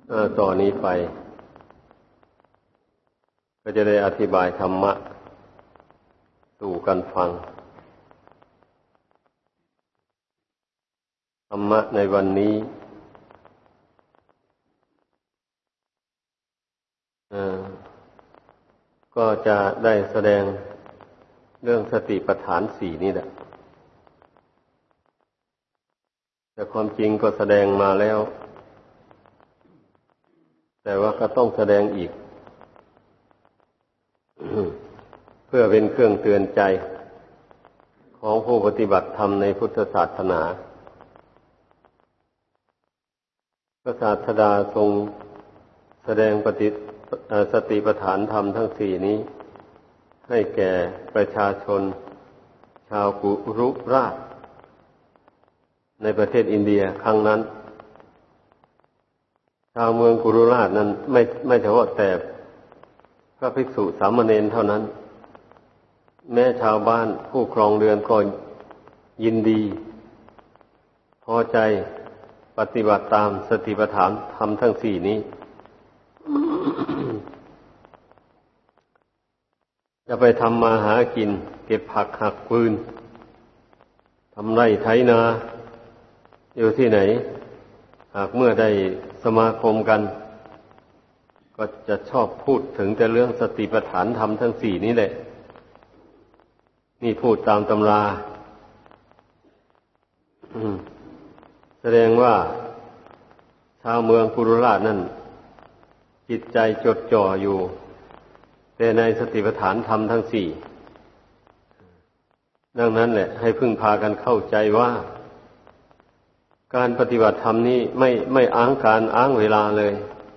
ต่อนนี้ไปก็จะได้อธิบายธรรมะสู่กันฟังธรรมะในวันนี้ก็จะได้แสดงเรื่องสติปัฏฐานสี่นี่แหละแต่ความจริงก็แสดงมาแล้วแต่ว่าก็ต้องแสดงอีก เพื่อเป็นเครื่องเตือนใจของผู้ปฏิบัติธรรมในพุทธศาสนาพระศาสดาทรงแสดงสติปัฏฐานธรรมทั้งสี่นี้ให้แก่ประชาชนชาวกุรุราชในประเทศอินเดียครั้งนั้นชาวเมืองกุรุราชนั้นไม่เฉพาะแต่พระภิกษุสามเณรเท่านั้นแม้ชาวบ้านผู้ครองเรือนก็ยินดีพอใจปฏิบัติตามสติปัฏฐานธรรมทั้งสี่นี้ จะไปทำมาหากินเก็บผักหักฟืนทำไร่ไถนาอยู่ที่ไหนหากเมื่อได้สมาคมกันก็จะชอบพูดถึงแต่เรื่องสติปัฏฐานธรรมทั้งสี่นี้แหละนี่พูดตามตำราแสดงว่าชาวเมืองกุรุราชนั่นจิตใจจดจ่ออยู่แต่ในสติปัฏฐานธรรมทั้งสี่ดังนั้นแหละให้พึ่งพากันเข้าใจว่าการปฏิบัติธรรมนี้ไม่อ้างการอ้างเวลาเลย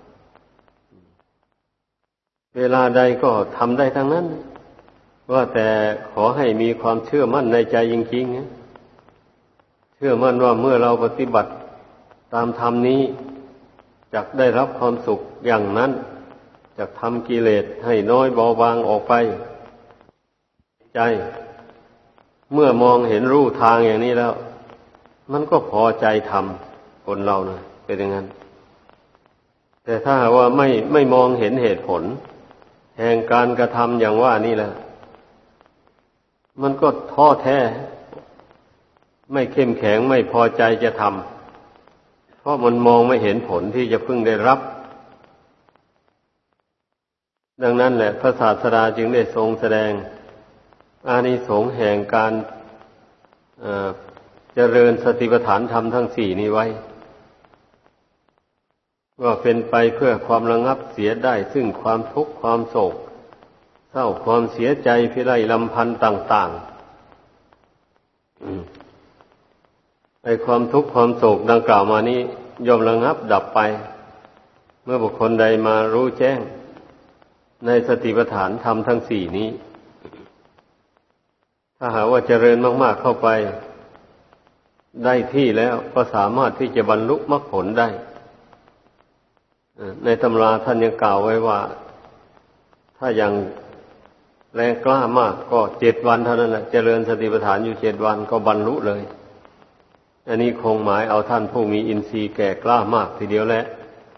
เวลาใดก็ทำได้ทั้งนั้นว่าแต่ขอให้มีความเชื่อมั่นในใจจริงๆเชื่อมั่นว่าเมื่อเราปฏิบัติตามธรรมนี้จักได้รับความสุขอย่างนั้นจักทำกิเลสให้น้อยเบาบางออกไปใจเมื่อมองเห็นรูทางอย่างนี้แล้วมันก็พอใจทำคนเรานะเป็นอย่างนั้นแต่ถ้าว่าไม่มองเห็นเหตุผลแห่งการกระทำอย่างว่านี่แหละมันก็ท้อแท้ไม่เข้มแข็งไม่พอใจจะทำเพราะมันมองไม่เห็นผลที่จะพึงได้รับดังนั้นแหละพระศาสดาจึงได้ทรงแสดงอานิสงส์แห่งการเจริญสติปัฏฐานธรรมทั้งสี่นี้ไว้ว่าเป็นไปเพื่อความระงับเสียได้ซึ่งความทุกข์ความโศกเศร้าความเสียใจพิไรลำพันธ์ต่างๆไอ้ความทุกข์ความโศกดังกล่าวมานี้ย่อมระงับดับไปเมื่อบุคคลใดมารู้แจ้งในสติปัฏฐานธรรมทั้งสี่นี้ถ้าหากว่าเจริญมากๆเข้าไปได้ที่แล้วก็สามารถที่จะบรรลุมรรคผลได้ในตำราท่านยังกล่าวไว้ว่าถ้ายังแรงกล้ามากก็7 วันเท่านั้นแหละเจริญสติปัฏฐานอยู่7 วันก็บรรลุเลยอันนี้คงหมายเอาท่านผู้มีอินทรีย์แก่กล้ามากทีเดียวแหละ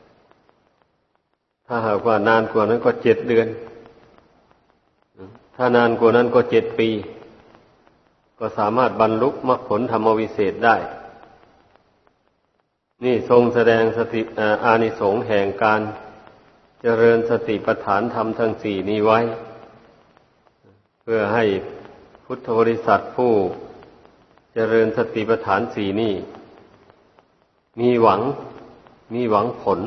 ถ้าหากว่านานกว่านั้นก็7 เดือนถ้านานกว่านั้นก็7 ปีก็สามารถบรรลุมรรคผลธรรมวิเศษได้นี่ทรงแสดงอานิสงส์แห่งการเจริญสติปัฏฐานธรรมทั้งสี่นี้ไว้เพื่อให้พุทธบริษัทผู้เจริญสติปัฏฐานสี่นี้มีหวังผล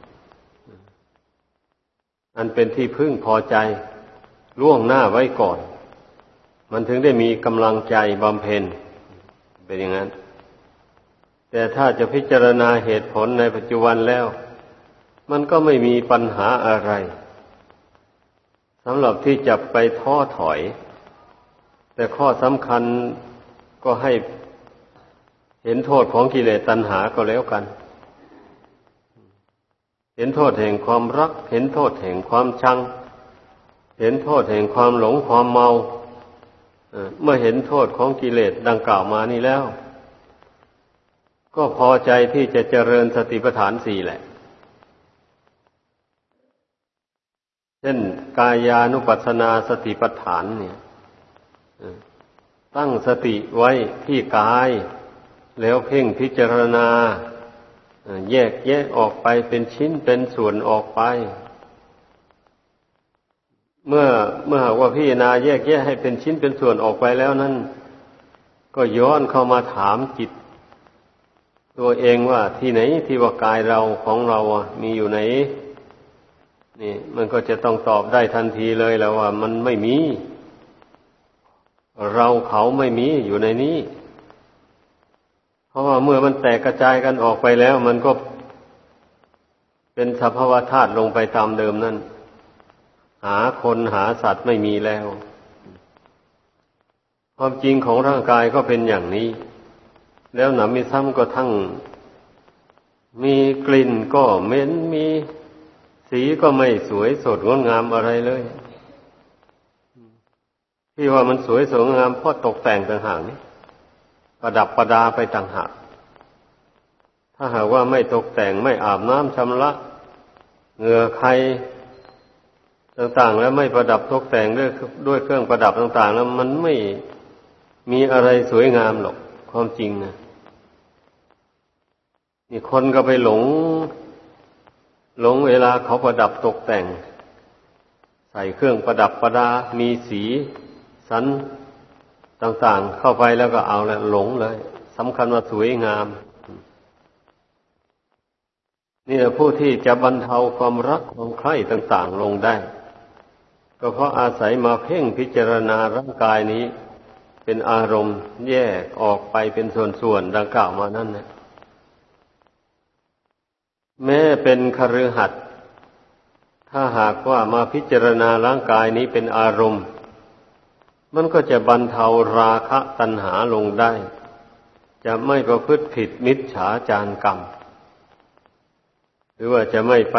อันเป็นที่พึ่งพอใจล่วงหน้าไว้ก่อนมันถึงได้มีกำลังใจบำเพ็ญเป็นอย่างนั้นแต่ถ้าจะพิจารณาเหตุผลในปัจจุบันแล้วมันก็ไม่มีปัญหาอะไรสำหรับที่จะไปท้อถอยแต่ข้อสำคัญก็ให้เห็นโทษของกิเลสตัณหาก็แล้วกันเห็นโทษแห่งความรักเห็นโทษแห่งความชังเห็นโทษแห่งความหลงความเมาเมื่อเห็นโทษของกิเลสดังกล่าวมานี้แล้วก็พอใจที่จะเจริญสติปัฏฐานสี่แหละเช่นกายานุปัสสนาสติปัฏฐานเนี่ยตั้งสติไว้ที่กายแล้วเพ่งพิจารณาแยกแยะออกไปเป็นชิ้นเป็นส่วนออกไปเมื่อหากว่าพิจารณาแยกแยะให้เป็นชิ้นเป็นส่วนออกไปแล้วนั้นก็ย้อนเข้ามาถามจิตตัวเองว่าที่ไหนที่ว่ากายเราของเรามีอยู่ไหนนี่มันก็จะต้องตอบได้ทันทีเลยแล้วว่ามันไม่มีเราเขาไม่มีอยู่ในนี้เพราะว่าเมื่อมันแตกกระจายกันออกไปแล้วมันก็เป็นสภาวะธาตุลงไปตามเดิมนั่นหาคนหาสัตว์ไม่มีแล้วความจริงของร่างกายก็เป็นอย่างนี้แล้วหนำมีซ้ำก็ทั้งมีกลิ่นก็เหม็นมีสีก็ไม่สวยสดงดงามอะไรเลยที่ว่ามันสวยสดงดงามเพราะตกแต่งต่างหากนี่ประดับประดาไปต่างหากถ้าหากว่าไม่ตกแต่งไม่อาบน้ำชำระเหงื่อใครต่างๆแล้วไม่ประดับตกแต่งด้วยเครื่องประดับต่างๆแล้วมันไม่มีอะไรสวยงามหรอกความจริงนะนี่คนก็ไปหลงเวลาเขาประดับตกแต่งใส่เครื่องประดับประดามีสีสันต่างๆเข้าไปแล้วก็เอาแล้วหลงเลยสำคัญว่าสวยงามนี่แหละผู้ที่จะบรรเทาความรักความใคร่ต่างๆลงได้ก็เพราะอาศัยมาเพ่งพิจารณาร่างกายนี้เป็นอารมณ์แยกออกไปเป็นส่วนๆดังกล่าวมานั่นนะแม้เป็นคฤหัสถ์ถ้าหากว่ามาพิจารณาร่างกายนี้เป็นอารมณ์มันก็จะบรรเทาราคะตัณหาลงได้จะไม่ประพฤติผิดมิจฉาจารกรรมหรือว่าจะไม่ไป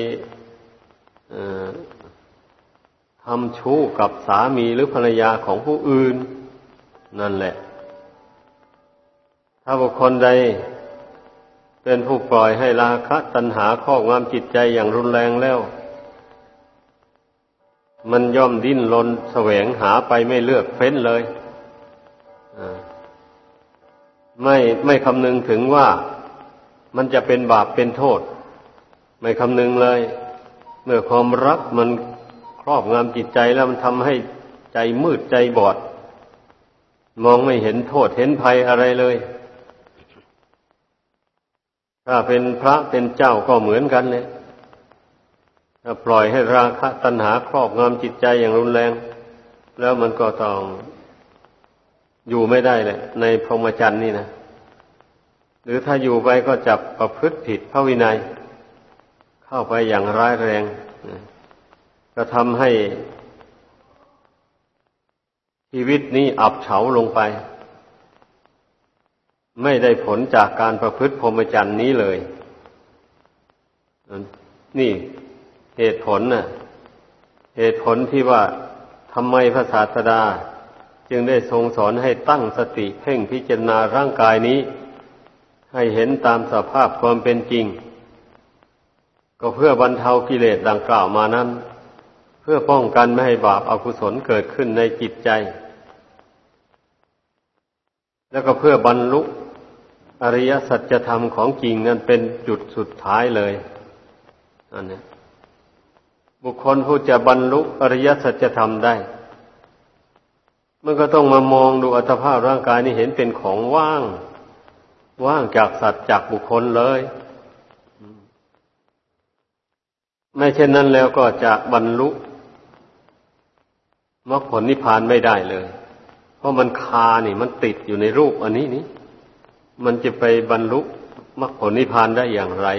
ทำชู้กับสามีหรือภรรยาของผู้อื่นนั่นแหละถ้าบุคคลใดเป็นผู้ปล่อยให้ราคะตัณหาครอบงำจิตใจอย่างรุนแรงแล้วมันย่อมดิ้นรนแสวงหาไปไม่เลือกเฟ้นเลยไม่คำนึงถึงว่ามันจะเป็นบาปเป็นโทษไม่คำนึงเลยเมื่อความรักมันครอบงำจิตใจแล้วมันทำให้ใจมืดใจบอดมองไม่เห็นโทษเห็นภัยอะไรเลยถ้าเป็นพระเป็นเจ้าก็เหมือนกันเลยถ้าปล่อยให้ราคะตัณหาครอบงำจิตใจอย่างรุนแรงแล้วมันก็ต้องอยู่ไม่ได้แหละในพรหมจรรย์นี่นะหรือถ้าอยู่ไปก็จับประพฤติผิดพระวินัยเข้าไปอย่างร้ายแรงก็ทำให้ชีวิตนี้อับเฉาลงไปไม่ได้ผลจากการประพฤติพรหมจรรย์นี้เลยนี่เหตุผลที่ว่าทำไมพระศาสดาจึงได้ทรงสอนให้ตั้งสติเพ่งพิจารณาร่างกายนี้ให้เห็นตามสภาพความเป็นจริงก็เพื่อบรรเทากิเลสดังกล่าวมานั้นเพื่อป้องกันไม่ให้บาปอกุศลเกิดขึ้นในจิตใจแล้วก็เพื่อบรรลุอริยสัจธรรมของจริงนั้นเป็นจุดสุดท้ายเลยอันนี้บุคคลผู้จะบรรลุอริยสัจธรรมได้มันก็ต้องมามองดูอัตภาพร่างกายนี้เห็นเป็นของว่างจากสัตว์จากบุคคลเลยไม่เช่นนั้นแล้วก็จะบรรลุมรรคผลนิพพานไม่ได้เลยเพราะมันมันติดอยู่ในรูปอันนี้นี่มันจะไปบรรลุมรรคผลนิพพานได้อย่างไร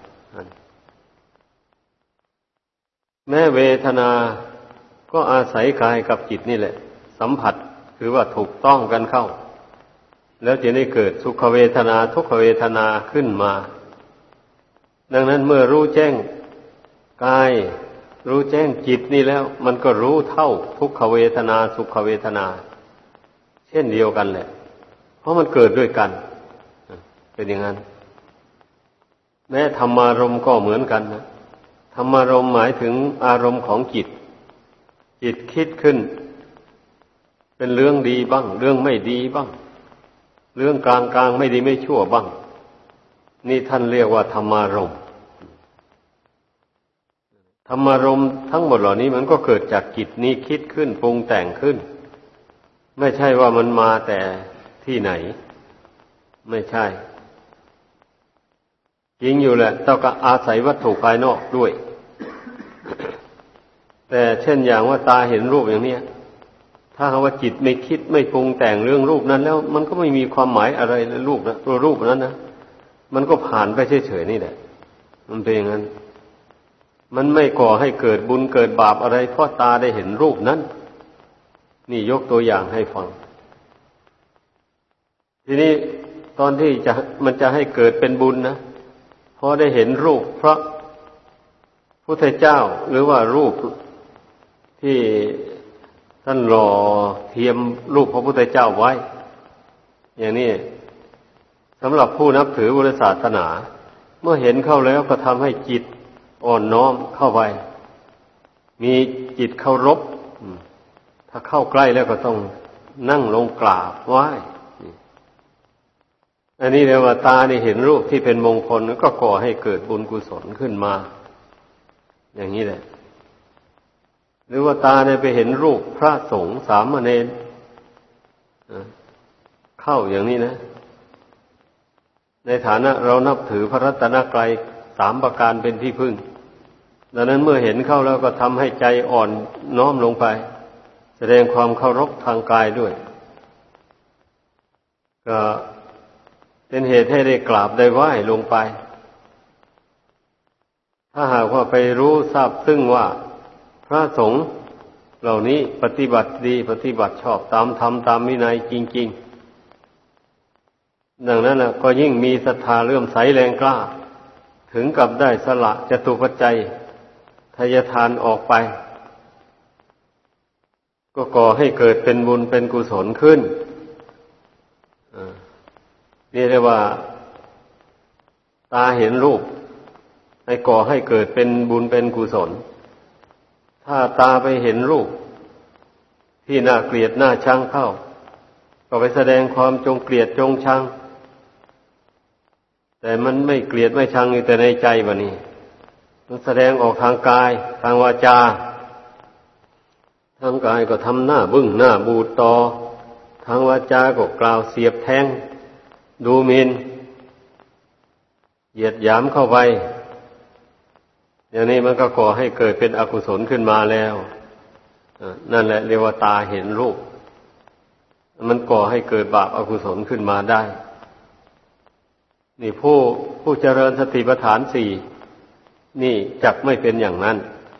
แม้เวทนาก็อาศัยกายกับจิตนี่แหละสัมผัสคือว่าถูกต้องกันเข้าแล้วจะได้เกิดสุขเวทนาทุกขเวทนาขึ้นมาดังนั้นเมื่อรู้แจ้งกายรู้แจ้งจิตนี่แล้วมันก็รู้เท่าทุกขเวทนาสุขเวทนาเช่นเดียวกันแหละเพราะมันเกิดด้วยกันเป็นอย่างนั้นแม้ธรรมารมณ์ก็เหมือนกันนะธรรมารมณ์หมายถึงอารมณ์ของจิตจิตคิดขึ้นเป็นเรื่องดีบ้างเรื่องไม่ดีบ้างเรื่องกลางๆไม่ดีไม่ชั่วบ้างนี่ท่านเรียกว่าธรรมารมณ์ธรรมารมณ์ทั้งหมดเหล่านี้มันก็เกิดจากจิตนี้คิดขึ้นปรุงแต่งขึ้นไม่ใช่ว่ามันมาแต่ที่ไหนไม่ใช่จริงอยู่แหละต้องก็อาศัยวัตถุภายนอกด้วย แต่เช่นอย่างว่าตาเห็นรูปอย่างเนี้ยถ้าหากว่าจิตไม่คิดไม่ปรุงแต่งเรื่องรูปนั้นแล้วมันก็ไม่มีความหมายอะไรในรูปนะตัวรูปนั้นนะมันก็ผ่านไปเฉยๆนี่แหละมันเป็นอย่างนั้นมันไม่ก่อให้เกิดบุญเกิดบาปอะไรเพราะตาได้เห็นรูปนั้นนี่ยกตัวอย่างให้ฟังทีนี้ตอนที่มันจะให้เกิดเป็นบุญนะพอได้เห็นรูปพระพุทธเจ้าหรือว่ารูปที่ท่านหล่อเทียมรูปพระพุทธเจ้าไว้อย่างนี้สำหรับผู้นับถือพุทธศาสนาเมื่อเห็นเข้าแล้วก็ทำให้จิตอ่อนน้อมเข้าไปมีจิตเคารพถ้าเข้าใกล้แล้วก็ต้องนั่งลงกราบไหว้อันนี้เรียกว่าตาได้เห็นรูปที่เป็นมงคลก็ก่อให้เกิดบุญกุศลขึ้นมาอย่างนี้แหละหรือว่าตาเนี่ยไปเห็นรูปพระสงฆ์สามเณรเข้าอย่างนี้นะในฐานะเรานับถือพระรัตนตรัย3ประการเป็นที่พึ่งดังนั้นเมื่อเห็นเข้าแล้วก็ทำให้ใจอ่อนน้อมลงไปแสดงความเคารพทางกายด้วยก็เป็นเหตุให้ได้กราบได้ไหว้ลงไปถ้าหากว่าไปรู้ทราบซึ่งว่าพระสงฆ์เหล่านี้ปฏิบัติดีปฏิบัติชอบตามธรรมตามวินัยจริงๆดังนั้นก็ยิ่งมีศรัทธาเลื่อมใสแรงกล้าถึงกับได้สละจตุปัจจัยทายทานออกไปก็ก่อให้เกิดเป็นบุญเป็นกุศลขึ้นนี่เรียกว่าตาเห็นรูปให้ก่อให้เกิดเป็นบุญเป็นกุศลถ้าตาไปเห็นรูปที่น่าเกลียดน่าชังเข้าก็ไปแสดงความจงเกลียดจงชังแต่มันไม่เกลียดไม่ชังอยู่แต่ในใจวะนี่มันแสดงออกทางกายทางวาจาทางกายก็ทำหน้าบึ้งหน้าบูดตอทางวาจาก็กล่าวเสียบแทงดูหมิ่นเหยียดหยามเข้าไปอย่างนี้มันก็ก่อให้เกิดเป็นอกุศลขึ้นมาแล้วนั่นแหละเรียกว่าตาเห็นรูปมันก่อให้เกิดบาปอกุศลขึ้นมาได้นี่ผู้เจริญสติปัฏฐาน4นี่จักไม่เป็นอย่างนั้น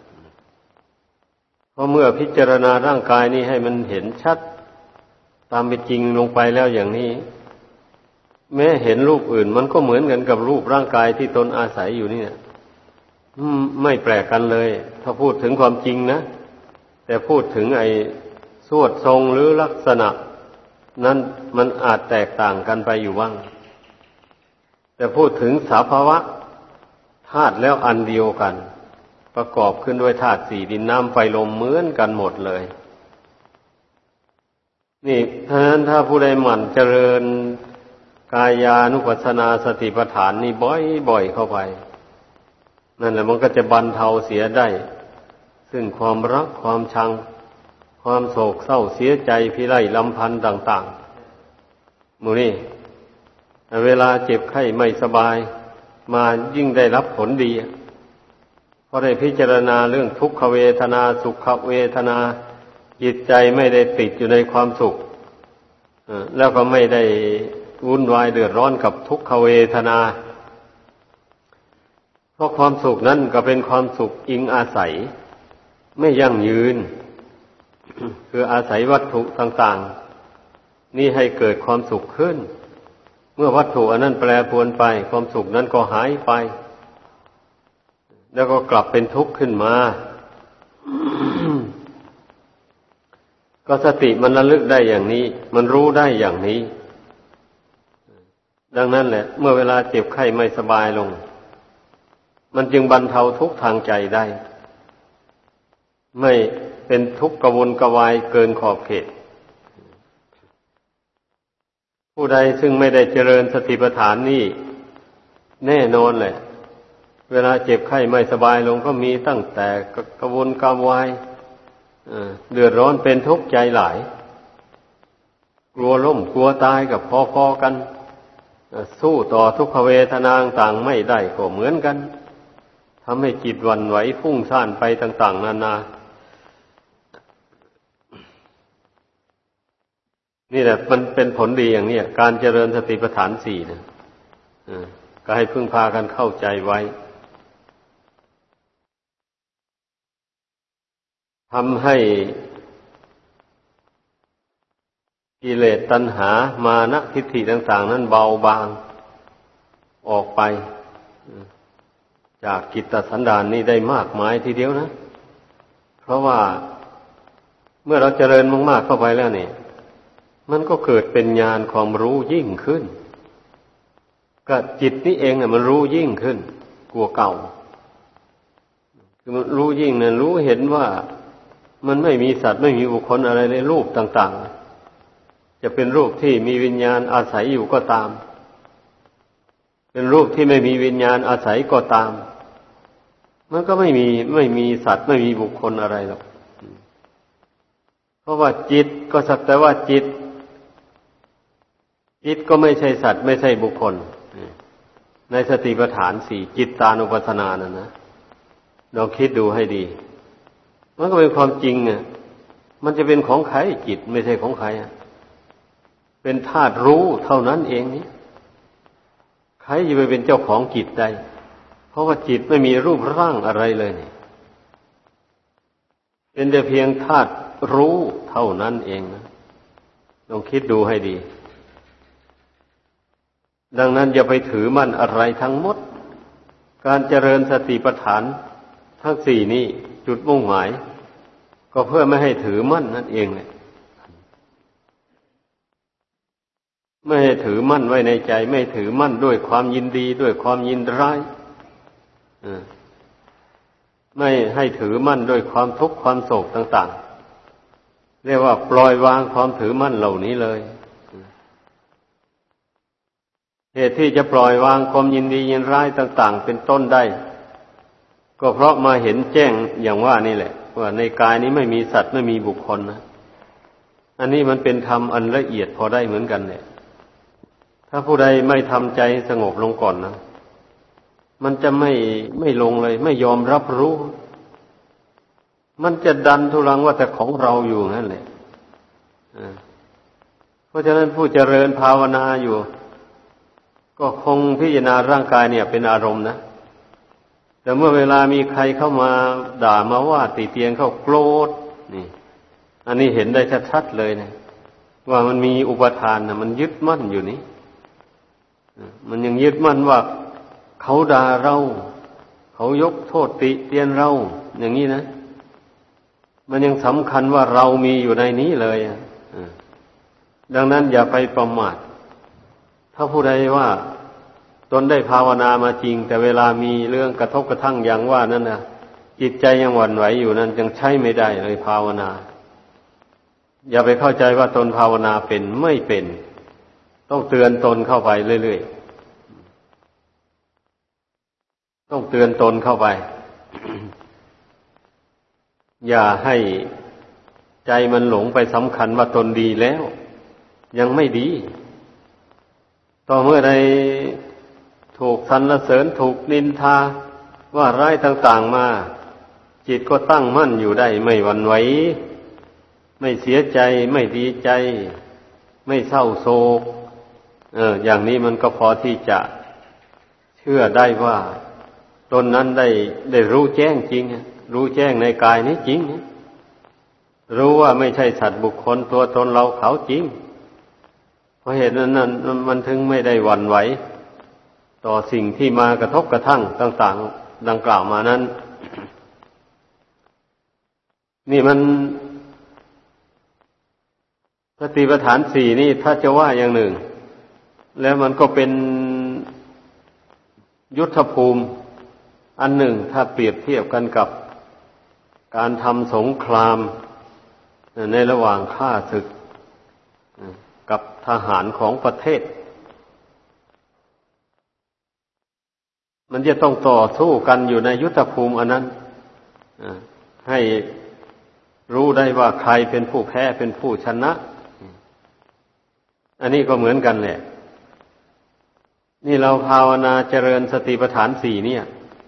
เพราะเมื่อพิจารณาร่างกายนี้ให้มันเห็นชัดตามเป็นจริงลงไปแล้วอย่างนี้แม้เห็นรูปอื่นมันก็เหมือนกันกับรูปร่างกายที่ตนอาศัยอยู่นี่เนี่ยไม่แปลกกันเลยถ้าพูดถึงความจริงนะแต่พูดถึงไอ้สวดทรงหรือลักษณะนั้นมันอาจแตกต่างกันไปอยู่บ้างแต่พูดถึงสภาวะธาตุแล้วอันเดียวกันประกอบขึ้นด้วยธาตุ4ดินน้ำไฟลมเหมือนกันหมดเลยนี่ฉะนั้นถ้าผู้ใดหมั่นเจริญกายานุปัสสนาสติปัฏฐานนี่บ่อยๆเข้าไปนั่นแหละมันก็จะบรรเทาเสียได้ซึ่งความรักความชังความโศกเศร้าเสียใจพิไรลำพันธ์ต่างๆหมู่นี้เวลาเจ็บไข้ไม่สบายมายิ่งได้รับผลดีเพราะได้พิจารณาเรื่องทุกขเวทนาสุขเวทนาจิตใจไม่ได้ติดอยู่ในความสุขแล้วก็ไม่ได้วุ่นวายเดือดร้อนกับทุกขเวทนาเพราะความสุขนั้นก็เป็นความสุขอิงอาศัยไม่ยั่งยืน คืออาศัยวัตถุต่างๆนี่ให้เกิดความสุขขึ้นเมื่อวัตถุอันนั้นแปรปรวนไปความสุขนั้นก็หายไปแล้วก็กลับเป็นทุกข์ขึ้นมา ก็สติมันระลึกได้อย่างนี้มันรู้ได้อย่างนี้ดังนั้นแหละเมื่อเวลาเจ็บไข้ไม่สบายลงมันจึงบรรเทาทุกข์ทางใจได้ไม่เป็นทุกข์กระวนกระวายเกินขอบเขตผู้ใดซึ่งไม่ได้เจริญสติปัฏฐานนี่แน่นอนแหละเวลาเจ็บไข้ไม่สบายลงก็มีตั้งแต่กระวนกระวายเดือดร้อนเป็นทุกข์ใจหลายกลัวล้มกลัวตายกับพอๆกันสู้ต่อทุกขเวทนาต่างไม่ได้ก็เหมือนกันทำให้จิตหวั่นไหวฟุ้งซ่านไปต่างๆนานานี่แหละมันเป็นผลดีอย่างนี้การเจริญสติปัฏฐานสี่นะก็ให้พึ่งพากันเข้าใจไว้ทำให้กิเลสตัณหามานะทิฏฐิต่างๆนั้นเบาบางออกไปจากจิตตสันดานนี้ได้มากมายทีเดียวนะเพราะว่าเมื่อเราเจริญมากๆเข้าไปแล้วเนี่ยมันก็เกิดเป็นญาณความรู้ยิ่งขึ้นก็จิตนี้เองมันรู้ยิ่งขึ้นกว่าเก่าคือมันรู้ยิ่งเนี่ยรู้เห็นว่ามันไม่มีสัตว์ไม่มีบุคคลอะไรในรูปต่างๆจะเป็นรูปที่มีวิญญาณอาศัยอยู่ก็ตามเป็นรูปที่ไม่มีวิญญาณอาศัยก็ตามมันก็ไม่มีสัตว์ไม่มีบุคคลอะไรหรอกเพราะว่าจิตก็สักแต่ว่าจิตก็ไม่ใช่สัตว์ไม่ใช่บุคคลในสติปัฏฐานสี่จิตตานุปัฏฐานานั่นนะลองคิดดูให้ดีมันก็เป็นความจริงอ่ะมันจะเป็นของใครจิตไม่ใช่ของใครอ่ะเป็นธาตุรู้เท่านั้นเองนี่ใครจะไปเป็นเจ้าของจิตได้เพราะว่าจิตไม่มีรูปร่างอะไรเลยนี่เป็นแต่เพียงธาตุรู้เท่านั้นเองนะลองคิดดูให้ดีดังนั้นอย่าไปถือมั่นอะไรทั้งหมดการเจริญสติปัฏฐานทั้งสี่นี้จุดมุ่งหมายก็เพื่อไม่ให้ถือมั่นนั่นเองเลยไม่ให้ถือมั่นไว้ในใจไม่ถือมั่นด้วยความยินดีด้วยความยินร้ายไม่ให้ถือมั่นด้วยความทุกข์ความโศกต่างๆเรียกว่าปล่อยวางความถือมั่นเหล่านี้เลยเหตุที่จะปล่อยวางความยินดียินร้ายต่างๆเป็นต้นได้ก็เพราะมาเห็นแจ้งอย่างว่านี่แหละว่าในกายนี้ไม่มีสัตว์ไม่มีบุคคลนะอันนี้มันเป็นธรรมอันละเอียดพอได้เหมือนกันเนี่ยถ้าผู้ใดไม่ทำใจสงบลงก่อนนะมันจะไม่ลงเลยไม่ยอมรับรู้มันจะดันทุรังว่าแต่ของเราอยู่นั่นแหละเพราะฉะนั้นผู้เจริญภาวนาอยู่ก็คงพิจารณาร่างกายเนี่ยเป็นอารมณ์นะแต่เมื่อเวลามีใครเข้ามาด่ามาว่าติเตียนเข้าโกรธนี่อันนี้เห็นได้ชัดๆเลยนะว่ามันมีอุปทานนะมันยึดมั่นอยู่นี่มันยังยึดมั่นว่าเขาด่าเราเขายกโทษติเตียนเราอย่างนี้นะมันยังสำคัญว่าเรามีอยู่ในนี้เลยดังนั้นอย่าไปประมาทถ้าผู้ใดว่าตนได้ภาวนามาจริงแต่เวลามีเรื่องกระทบกระทั่งอย่างว่านั่นนะจิตใจยังหวั่นไหวอยู่นั้นยังใช้ไม่ได้เลยภาวนาอย่าไปเข้าใจว่าตนภาวนาเป็นไม่เป็นต้องเตือนตนเข้าไปเรื่อยๆต้องเตือนตนเข้าไป อย่าให้ใจมันหลงไปสำคัญว่าตนดีแล้วยังไม่ดีต่อเมื่อใดถูกสรรเสริญถูกนินทาว่าร้ายต่างๆมาจิตก็ตั้งมั่นอยู่ได้ไม่หวั่นไหวไม่เสียใจไม่ดีใจไม่เศร้าโศกอย่างนี้มันก็พอที่จะเชื่อได้ว่าตนนั้นได้รู้แจ้งจริงรู้แจ้งในกายนี้จริงรู้ว่าไม่ใช่สัตว์บุคคลตัวตนเราเขาจริงเพราะเหตุนั้นมันถึงไม่ได้หวั่นไหวต่อสิ่งที่มากระทบกระทั่งต่างๆดังกล่าวมานั้นนี่มันสติปัฏฐานสี่นี่ถ้าจะว่าอย่างหนึ่งแล้วมันก็เป็นยุทธภูมิอันหนึ่งถ้าเปรียบเทียบกันกับการทำสงครามในระหว่างข้าศึกกับทหารของประเทศมันจะต้องต่อสู้กันอยู่ในยุทธภูมิอันนั้นให้รู้ได้ว่าใครเป็นผู้แพ้เป็นผู้ชนะอันนี้ก็เหมือนกันแหละนี่เราภาวนาเจริญสติปัฏฐานสี่เนี่ย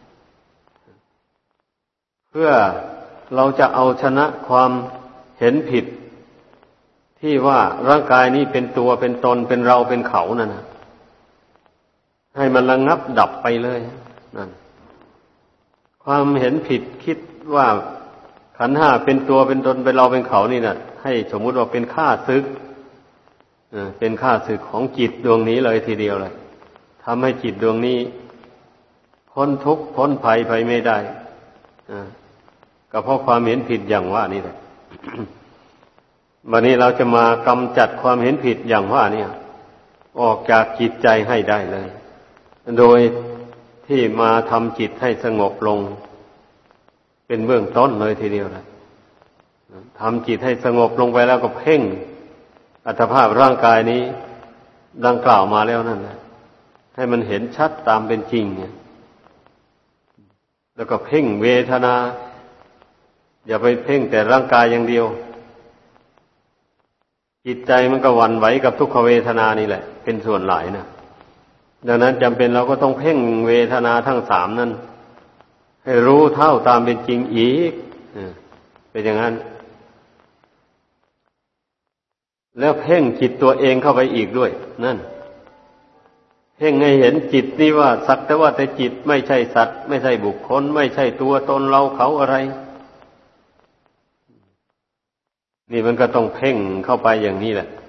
เพื่อเราจะเอาชนะความเห็นผิดที่ว่าร่างกายนี้เป็นตัวเป็นตนเป็นเราเป็นเขานั่นนะให้มันระงับดับไปเลยนั่นความเห็นผิดคิดว่าขันธ์ห้าเป็นตัวเป็นตนเป็นเราเป็นเขานี่นะให้สมมุติว่าเป็นข้าศึกเป็นข้าศึกของจิตดวงนี้เลยทีเดียวเลยทำให้จิตดวงนี้พ้นทุกข์พ้นภัยไปไม่ได้ก็เพราะความเห็นผิดอย่างว่านี่แหละ วันนี้เราจะมากำจัดความเห็นผิดอย่างว่าเนี่ยออกจากจิตใจให้ได้เลยโดยที่มาทำจิตให้สงบลงเป็นเบื้องต้นเลยทีเดียวเลยทำจิตให้สงบลงไปแล้วก็เพ่งอัตภาพร่างกายนี้ดังกล่าวมาแล้วนั่นนะให้มันเห็นชัดตามเป็นจริงเนี่ยแล้วก็เพ่งเวทนาอย่าไปเพ่งแต่ร่างกายอย่างเดียวจิตใจมันก็หวั่นไหวกับทุกขเวทนานี่แหละเป็นส่วนหลายนะดังนั้นจำเป็นเราก็ต้องเพ่งเวทนาทั้งสามนั้นให้รู้เท่าตามเป็นจริงอีกเป็นอย่างนั้นแล้วเพ่งจิตตัวเองเข้าไปอีกด้วยนั่นเพ่งให้เห็นจิตนี่ว่าสักแต่ว่าแต่จิตไม่ใช่สัตว์ไม่ใช่บุคคลไม่ใช่ตัวตนเราเขาอะไรนี่มันก็ต้องเพ่งเข้าไปอย่างนี้แหละ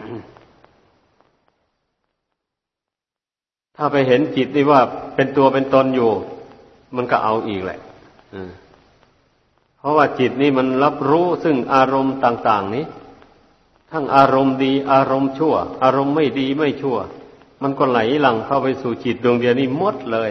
ถ้าไปเห็นจิตนี่ว่าเป็นตัวเป็นตนอยู่มันก็เอาอีกแหละเพราะว่าจิตนี่มันรับรู้ซึ่งอารมณ์ต่างๆนี้ทั้งอารมณ์ดีอารมณ์ชั่วอารมณ์ไม่ดีไม่ชั่วมันก็ไหลหลั่งเข้าไปสู่จิตดวงเดียวนี้หมดเลย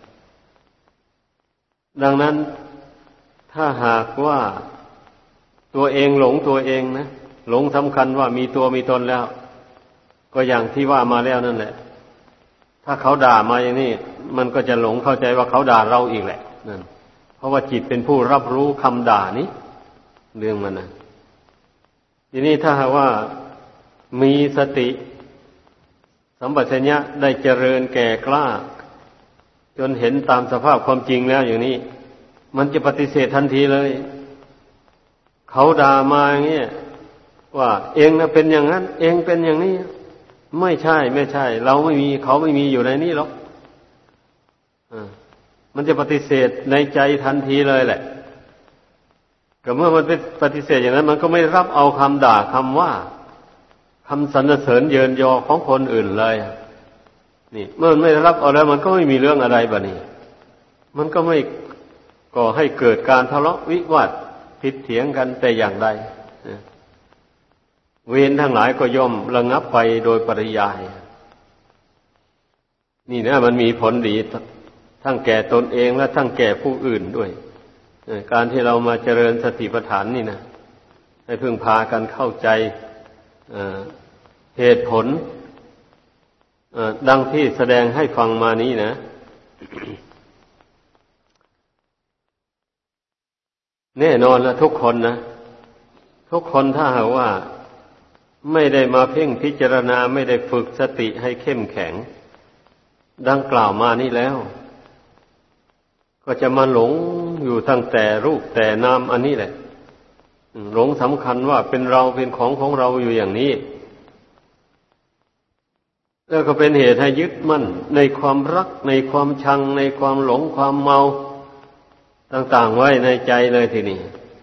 ดังนั้นถ้าหากว่าตัวเองหลงตัวเองนะหลงสำคัญว่ามีตัวมีตนแล้วก็อย่างที่ว่ามาแล้วนั่นแหละถ้าเขาด่ามาอย่างนี้มันก็จะหลงเข้าใจว่าเขาด่าเราอีกแหละนั่นเพราะว่าจิตเป็นผู้รับรู้คำด่านี้เรื่องมันนะทีนี้ถ้าหากว่ามีสติสัมปชัญญะได้เจริญแก่กล้าจนเห็นตามสภาพความจริงแล้วอย่างนี้มันจะปฏิเสธทันทีเลยเขาด่ามาอย่างนี้ว่าเองนะเป็นอย่างนั้นเองเป็นอย่างนี้ไม่ใช่ไม่ใช่เราไม่มีเขาไม่มีอยู่ในนี้หรอกมันจะปฏิเสธในใจทันทีเลยแหละก็เมื่อมันเป็นปฏิเสธอย่างนั้นมันก็ไม่รับเอาคำด่าคำว่าคำสรรเสริญเยินยอของคนอื่นเลยนี่เมื่อมันไม่รับเอาแล้วมันก็ไม่มีเรื่องอะไรบะนี่มันก็ไม่ก่อให้เกิดการทะเลาะวิวาทผิดเถียงกันแต่อย่างใดเวรทั้งหลายก็ย่อมระงับไปโดยปริยายนี่นะมันมีผลดีทั้งแก่ตนเองและทั้งแก่ผู้อื่นด้วยการที่เรามาเจริญสติปัฏฐานนี่นะให้พึงพากันเข้าใจเหตุผลดังที่แสดงให้ฟังมานี้นะแน่นอนละทุกคนนะทุกคนถ้าหากว่าไม่ได้มาเพ่งพิจารณาไม่ได้ฝึกสติให้เข้มแข็งดังกล่าวมานี่แล้วก็จะมาหลงอยู่ตั้งแต่รูปแต่นามอันนี้แหละหลงสำคัญว่าเป็นเราเป็นของเราอยู่อย่างนี้แล้วก็เป็นเหตุให้ยึดมั่นในความรักในความชังในความหลงความเมาต่างๆไว้ในใจเลยทีนี้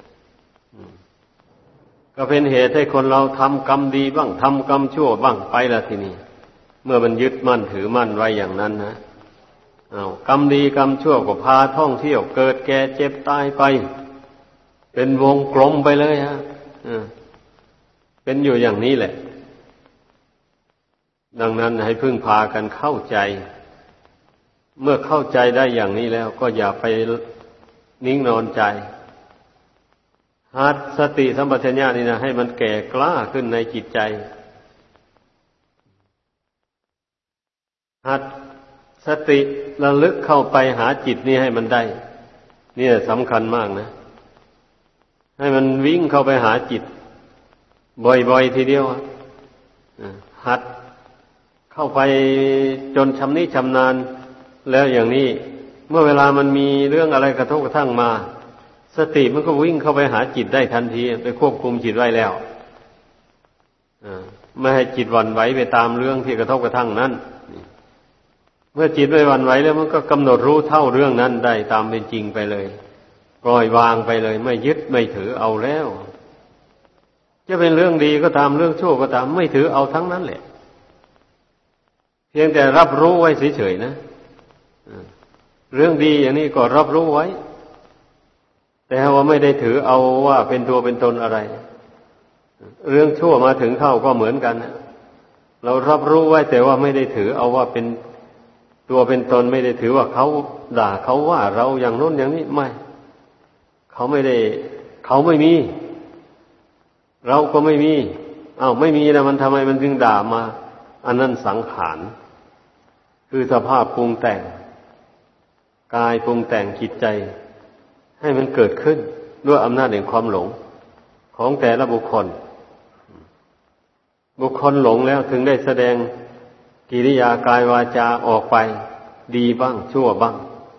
ก็เป็นเหตุให้คนเราทำกรรมดีบ้างทำกรรมชั่วบ้างไปละทีนี้เมื่อมันยึดมั่นถือมั่นไว้อย่างนั้นนะกรรมดีกรรมชั่วก็พาท่องเที่ยวเกิดแก่เจ็บตายไปเป็นวงกลมไปเลยฮะเป็นอยู่อย่างนี้แหละดังนั้นให้พึ่งพากันเข้าใจเมื่อเข้าใจได้อย่างนี้แล้วก็อย่าไปนิ่งนอนใจหัดสติสัมปชัญญะนี่นะให้มันแก่กล้าขึ้นในจิตใจหัดสติระลึกเข้าไปหาจิตนี่ให้มันได้นี่สำคัญมากนะให้มันวิ่งเข้าไปหาจิตบ่อยๆทีเดียวหัดเข้าไปจนชำนิชำนาญแล้วอย่างนี้เมื่อเวลามันมีเรื่องอะไรกระทบกระทั่งมาสติมันก็วิ่งเข้าไปหาจิตได้ทันทีไปควบคุมจิตไว้แล้วไม่ให้จิตหวั่นไหวไปตามเรื่องที่กระทบกระทั่งนั้นเมื่อจิตไม่หวั่นไหวแล้วมันก็กำหนดรู้เท่าเรื่องนั้นได้ตามเป็นจริงไปเลยปล่อยวางไปเลยไม่ยึดไม่ถือเอาแล้วจะเป็นเรื่องดีก็ตามเรื่องชั่วก็ตามไม่ถือเอาทั้งนั้นแหละเพียงแต่รับรู้ไว้เฉยๆนะเรื่องดีอย่างนี้ก็รับรู้ไว้แต่ว่าไม่ได้ถือเอาว่าเป็นตัวเป็นตนอะไรเรื่องชั่วมาถึงเข้าก็เหมือนกันเรารับรู้ไว้แต่ว่าไม่ได้ถือเอาว่าเป็นตัวเป็นตนไม่ได้ถือว่าเขาด่าเขาว่าเราอย่างโน้นอย่างนี้ไม่เขาไม่ได้เขาไม่มีเราก็ไม่มีไม่มีนะมันทำไมมันจึงด่ามาอันนั้นสังขารคือสภาพปรุงแต่งกายปรุงแต่งจิตใจให้มันเกิดขึ้นด้วยอำนาจแห่งความหลงของแต่ละบุคคลหลงแล้วถึงได้แสดงกิริยากายวาจาออกไปดีบ้างชั่วบ้าง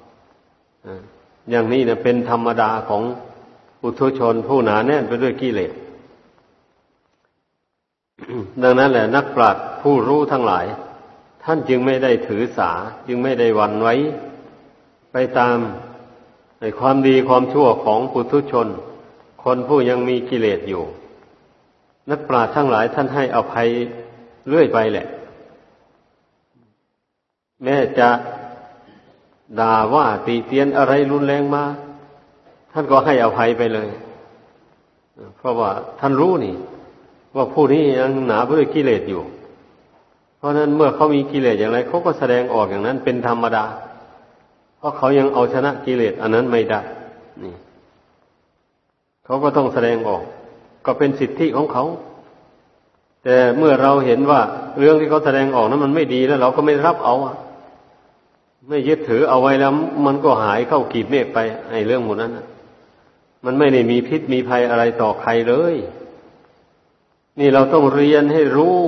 อย่างนี้นะเป็นธรรมดาของปุถุชนผู้หนาแน่นไปด้วยกิเลส ดังนั้นแหละนักปราชญ์ผู้รู้ทั้งหลายท่านจึงไม่ได้ถือสาจึงไม่ได้หวั่นไหวไปตามในความดีความชั่วของปุถุชนคนผู้ยังมีกิเลสอยู่นักปราชญ์ทั้งหลายท่านให้อภัยเรื่อยไปแหละแม้จะด่าว่าติเตียนอะไรรุนแรงมาท่านก็ให้อภัยไปเลยเพราะว่าท่านรู้นี่ว่าผู้นี้ยังหนาไปด้วยกิเลสอยู่เพราะนั้นเมื่อเขามีกิเลสอย่างไรเขาก็แสดงออกอย่างนั้นเป็นธรรมดาเพราะเขายังเอาชนะกิเลสอันนั้นไม่ได้นี่เขาก็ต้องแสดงออกก็เป็นสิทธิของเขาแต่เมื่อเราเห็นว่าเรื่องที่เขาแสดงออกนั้นมันไม่ดีแล้วเราก็ไม่รับเอาไม่ยึดถือเอาไว้แล้วมันก็หายเข้ากีบเมฆไปไอ้เรื่องหมดนั้นมันไม่ได้มีพิษมีภัยอะไรต่อใครเลยนี่เราต้องเรียนให้รู้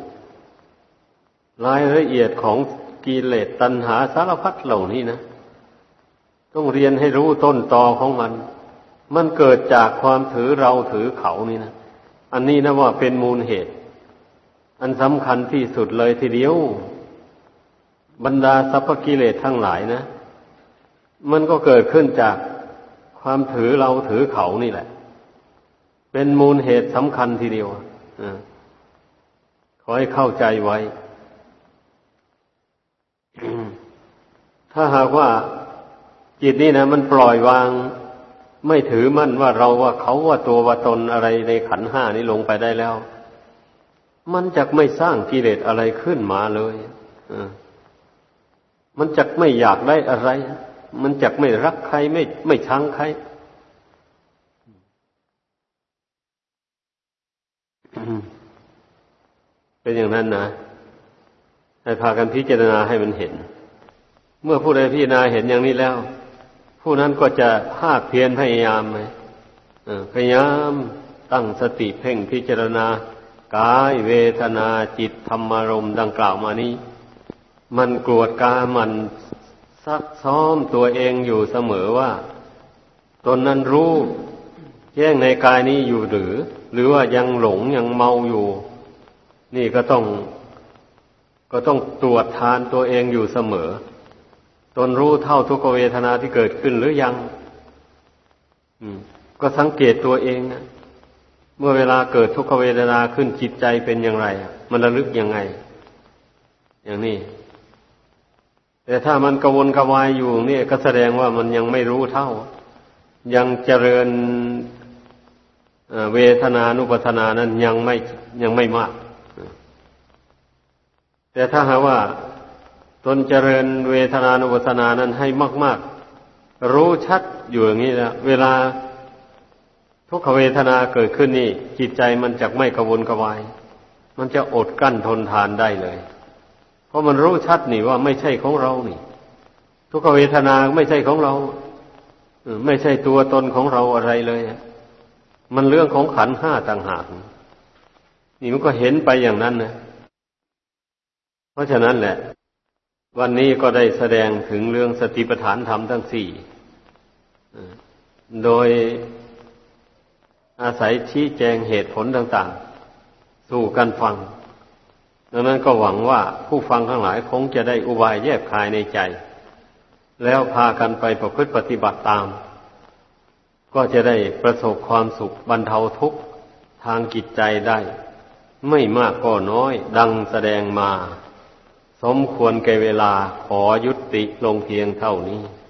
รายละเอียดของกิเลสตัณหาสารพัดเหล่านี้นะต้องเรียนให้รู้ต้นตอของมันเกิดจากความถือเราถือเขานี่นะอันนี้นะว่าเป็นมูลเหตุอันสำคัญที่สุดเลยทีเดียวบรรดาสัพพกิเลสทั้งหลายนะมันก็เกิดขึ้นจากความถือเราถือเขานี่แหละเป็นมูลเหตุสำคัญทีเดียวขอให้เข้าใจไว้ ถ้าหากว่าจิตนี่นะมันปล่อยวางไม่ถือมั่นว่าเราว่าเขาว่าตัวว่าตนอะไรในขันธ์ห้านี้ลงไปได้แล้วมันจักไม่สร้างกิเลสอะไรขึ้นมาเลยมันจักไม่อยากได้อะไรมันจักไม่รักใครไม่ชังใครเป็นอย่างนั้นนะให้พากันพิจารณาให้มันเห็นเมื่อผู้ใดพิจารณาเห็นอย่างนี้แล้วผู้นั้นก็จะภาคเพียรพยายามพยายามตั้งสติเพ่งพิจารณากายเวทนาจิตธรรมารมณ์ดังกล่าวมานี้มันกรวดกามันซักซ้อมตัวเองอยู่เสมอว่าตนนั้นรู้แจ้งในกายนี้อยู่หรือว่ายังหลงยังเมาอยู่นี่ก็ต้องตรวจทานตัวเองอยู่เสมอตนรู้เท่าทุกขเวทนาที่เกิดขึ้นหรือยังก็สังเกตตัวเองนะเมื่อเวลาเกิดทุกขเวทนาขึ้นจิตใจเป็นอย่างไรมันระลึกยังไงอย่างนี้แต่ถ้ามันกระวนกระวายอยู่นี่ก็แสดงว่ามันยังไม่รู้เท่ายังเจริญเวทนานุปัฏฐานานั้นยังไม่มากแต่ถ้าหากว่าตนเจริญเวทนานุปัสสนานั้นให้มากๆรู้ชัดอยู่อย่างนี้นะเวลาทุกขเวทนาเกิดขึ้นนี่จิตใจมันจะไม่กระวนกระวายมันจะอดกั้นทนทานได้เลยเพราะมันรู้ชัดนี่ว่าไม่ใช่ของเรานี่ทุกขเวทนาไม่ใช่ของเราไม่ใช่ตัวตนของเราอะไรเลยมันเรื่องของขันธ์ห้าต่างหากนี่มันก็เห็นไปอย่างนั้นนะเพราะฉะนั้นแหละวันนี้ก็ได้แสดงถึงเรื่องสติปัฏฐานธรรมทั้งสี่โดยอาศัยชี้แจงเหตุผลต่างๆสู่กันฟังดังนั้นก็หวังว่าผู้ฟังทั้งหลายคงจะได้อุบายแยบคายในใจแล้วพากันไปประพฤติปฏิบัติตามก็จะได้ประสบความสุขบรรเทาทุกข์ทางจิตใจได้ไม่มากก็น้อยดังแสดงมาสมควรแก่เวลาขอยุติลงเพียงเท่านี้